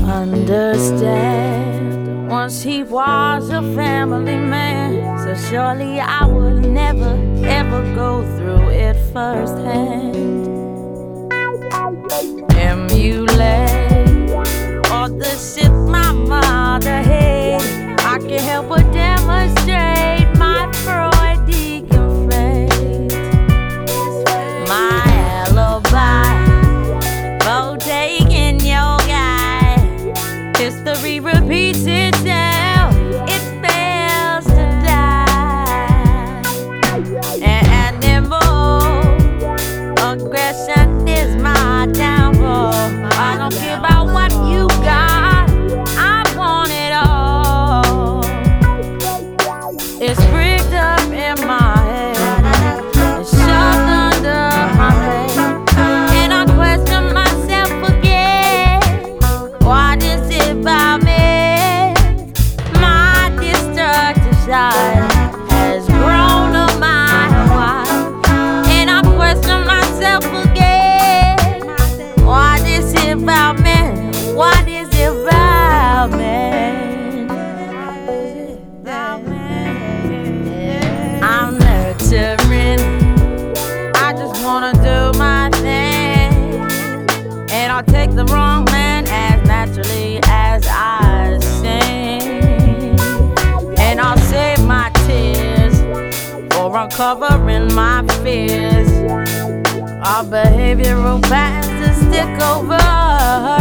understand. Once he was a family man, so surely I would never ever go through it firsthand. Emulate all the shit my mother had. I can't help but demonstrate my Freudian faith. My alibi for taking your guy. History repeats itself, it fails to die. And animal aggression is my downfall. I don't care about what you got, I want it all. It's rigged up in my head, it's shoved under my bed, and I question myself again. What is it about me? My destructive side has grown a mile wide, and I question myself again. What is it about me? What is it about me? I'm nurturing, I just wanna do my thing, and I'll take the wrong man as naturally as I sing, and I'll save my tears for uncovering my fears. Our behavioral patterns to stick over.